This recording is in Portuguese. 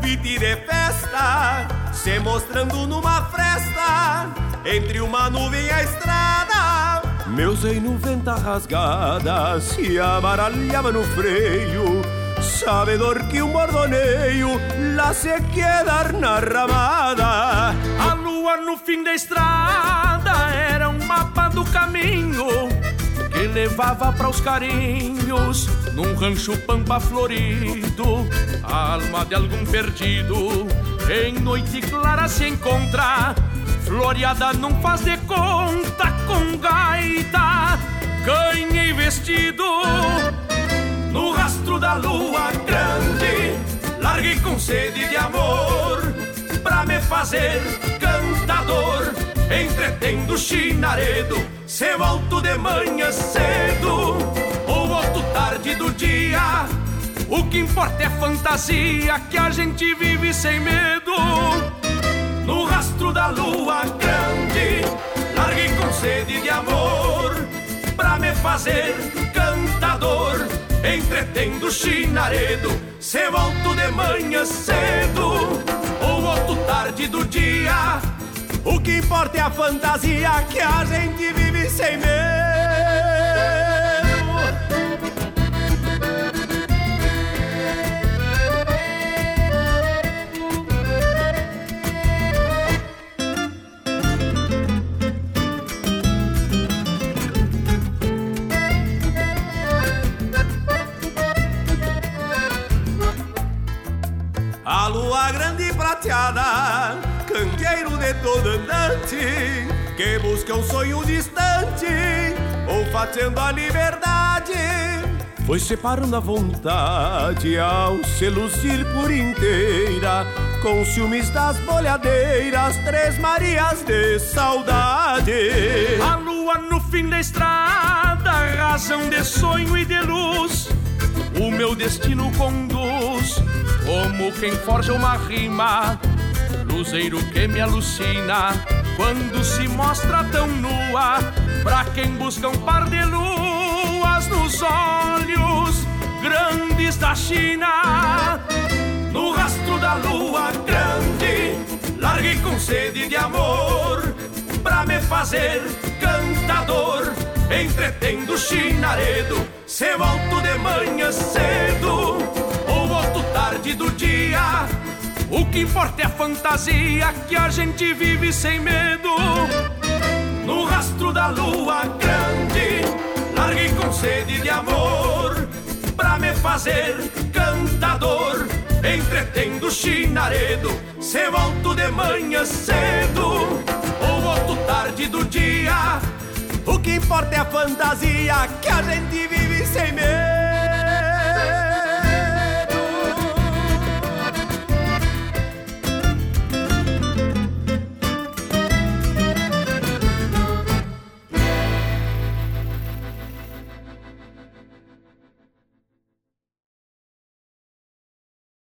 noite de festa, se mostrando numa fresta, entre uma nuvem e a estrada. Meu zeino venta rasgada se amaralhava no freio, sabedor que um bordoneio lá se quedar na ramada. A lua no fim da estrada era um mapa do caminho que levava para os carinhos num rancho pampa florido. A alma de algum perdido em noite clara se encontra, floreada não faz de conta com gaita, canha e vestido. No rastro da lua grande, larguei com sede de amor, pra me fazer cantador, entretendo chinaredo. Se volto de manhã cedo, ou volto tarde do dia, o que importa é fantasia, que a gente vive sem medo. No rastro da lua grande, larguei com sede de amor, pra me fazer cantador, entretendo chinaredo. Se volto de manhã cedo, ou volto tarde do dia, o que importa é a fantasia, que a gente vive sem medo. A lua grande e prateada, candeeiro de todo andante, que busca um sonho distante, olfateando a liberdade, foi separando a vontade ao se luzir por inteira, com ciúmes das bolhadeiras, três Marias de saudade. A lua no fim da estrada, razão de sonho e de luz, o meu destino conduz, como quem forja uma rima, luzeiro que me alucina, quando se mostra tão nua, pra quem busca um par de luas nos olhos grandes da China. No rastro da lua grande, larguei com sede de amor, pra me fazer cantador, entretendo chinaredo. Se volto de manhã cedo, ou volto tarde do dia, o que importa é a fantasia, que a gente vive sem medo. No rastro da lua grande, larguei com sede de amor, pra me fazer cantador, entretendo chinaredo. Se volto de manhã cedo, ou volto tarde do dia, o que importa é a fantasia, que a gente vive sem medo.